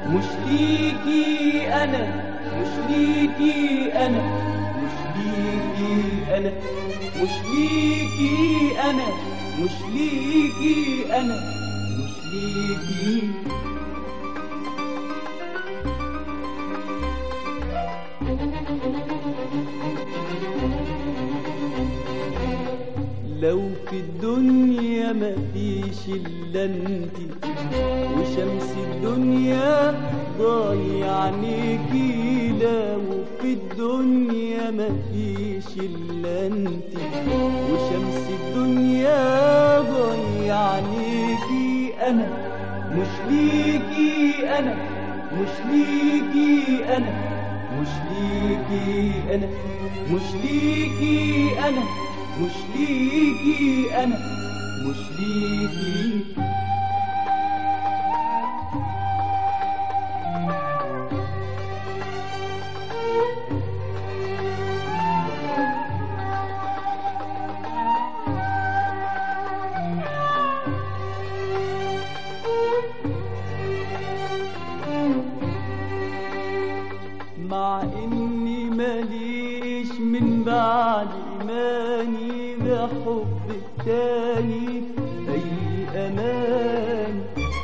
مش ليكي أنا، مش ليكي أنا، مش ليكي أنا، مش ليكي أنا، مش ليكي أنا، مش ليكي. لو في الدنيا مفيش إلا انتي، وشمس الدنيا ضايع عنيكي، لو في الدنيا مفيش إلا انتي، وشمس الدنيا ضايع عنيكي، أنا مش ليكي أنا، مش ليكي أنا، مش ليكي أنا، مش ليكي أنا، مش ليكي أنا، مش ليكي. مع إني ماليش من بعد إيماني بحب التاني أي أمان،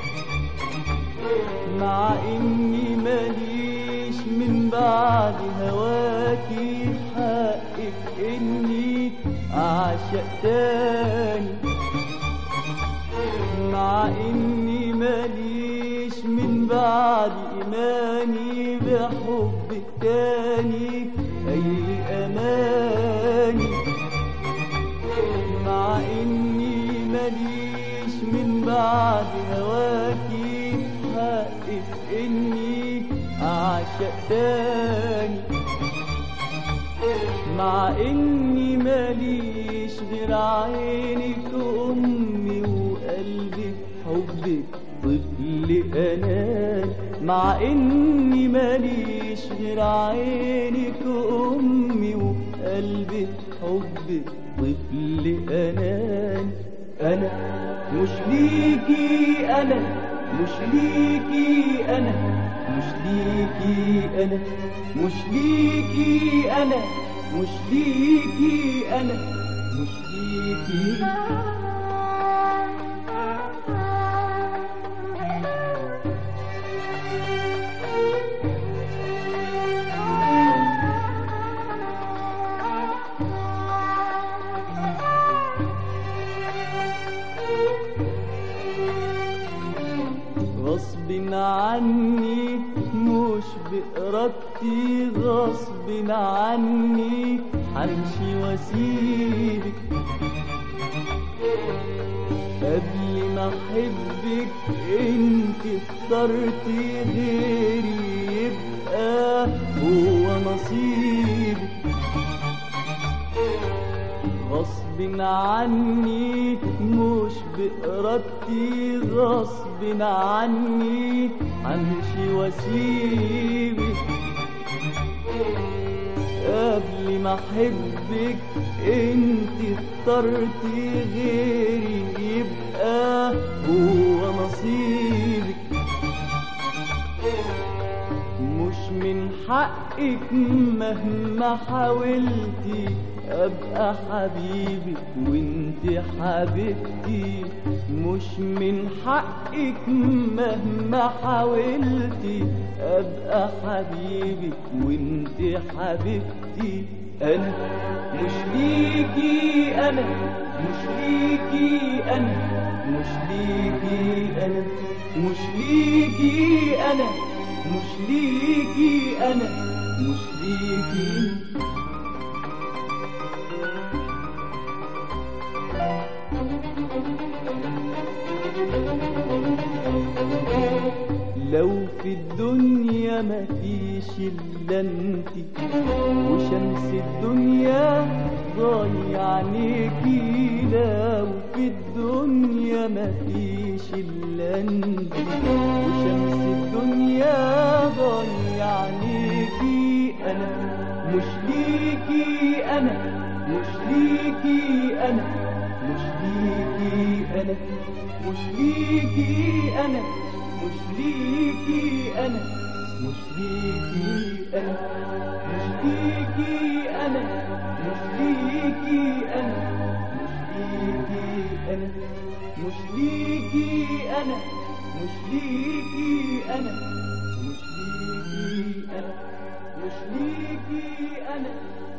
مع إني ماليش من بعد هواكي حقك إني أعشق تاني، مع إني ماليش من بعد إيماني بحبك تاني أي أماني، مع إني ماليش من بعد هواكي حقك إني أعشق تاني، مع إني ماليش غير عينك أمي وقلبي حبك طفل أناني، مع إني ماليش غير عينك أمي وقلبي حبك طفل أناني، أنا مش ليكي أنا، مش ليكي أنا، مش ليكي أنا، مش ليكي أنا، مش ليكي أنا، مش ليكي. غصب عني مش بإرادتي، غصب عني همشي واسيبك، قبل ما احبك انت اخترتي غيري يبقى هو نصيبك، غصب عني مش بإرادتي، غصب عني همشي واسيبك، قبل ما احبك انت اخترتي غيري يبقى هو نصيبك، مش من حقك مهما حاولتي ابقى حبيبك وانت حبيبتي، مش من حقك مهما حاولتي ابقى حبيبك وانت حبيبتي، انا مش ليكي انا، مش ليكي انا، مش ليكي انا، مش ليكي انا، مش ليكي انا، مش ليكي. لو في الدنيا مفيش إلا انتي، وشمس الدنيا ضايع عنيكي، لو في الدنيا مفيش إلا انتي، وشمس الدنيا ضايع عنيكي، أنا مش ليكي أنا، مش ليكي أنا، مش ليكي أنا، مش ليكي أنا، مش ليكي أنا مش ليكي أنا مش ليكي أنا مش ليكي أنا مش ليكي أنا مش ليكي أنا مش ليكي أنا مش ليكي أنا مش ليكي أنا